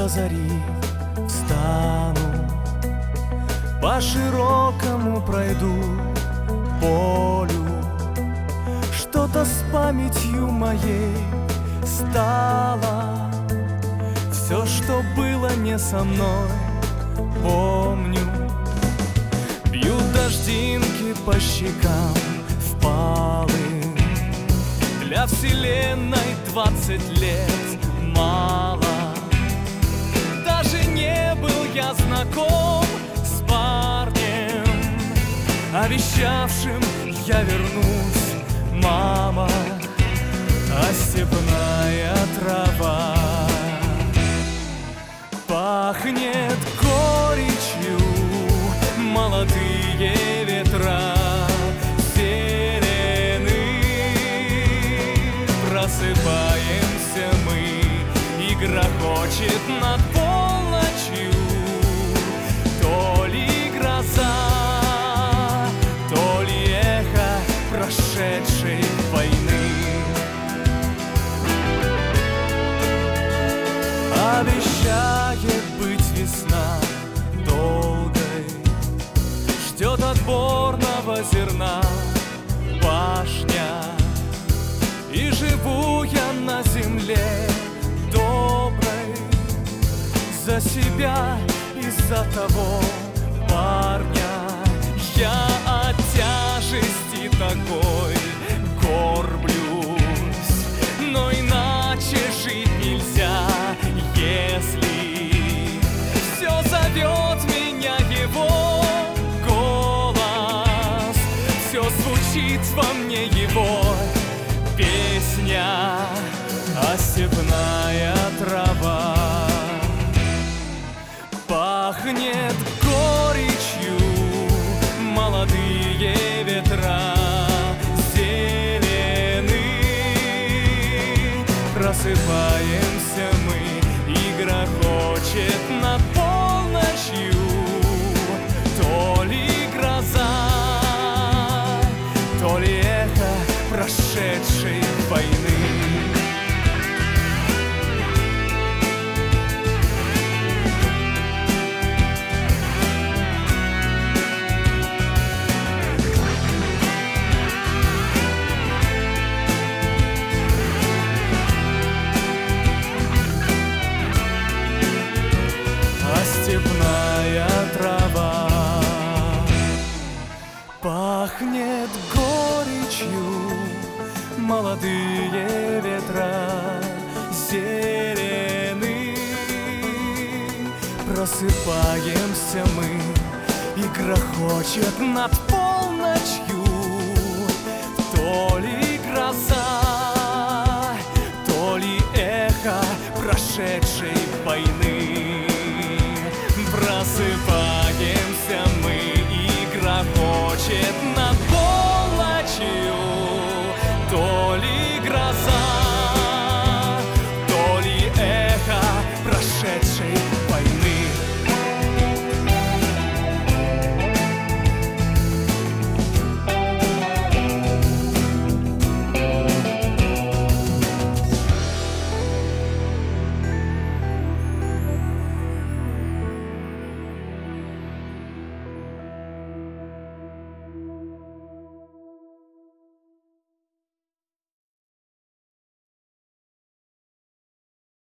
до зари встану, по широкому пройду полю. Что-то с памятью моей стало, все, что было не со мной, помню. Бьют дождинки по щекам впалым. Для вселенной 20 лет мало. Даже не был я знаком с парнем, обещавшим я вернусь, мама. А степная трава пахнет горечью, молодые ветра зелены. Просыпаемся мы, и грохочет над полночью то ли гроза, то ли эхо прошедшей войны. Обещает быть весна долгой, ждет отборного зерна пашня. И живу я на земле доброй за себя и за того парня. Я от тяжести такой горблюсь, но иначе жить нельзя, если все зовет меня его голос, все звучит во мне его песня. А степная трава пахнет горечью, молодые ветра зелены. Просыпаемся мы, и грохочет над полночью то ли гроза, то ли эхо прошедшей войны. Степная трава пахнет горечью, молодые ветра зелены. Просыпаемся мы, и грохочет над полночью то ли гроза, то ли эхо прошедшей войны. Просыпаемся мы, и грохочет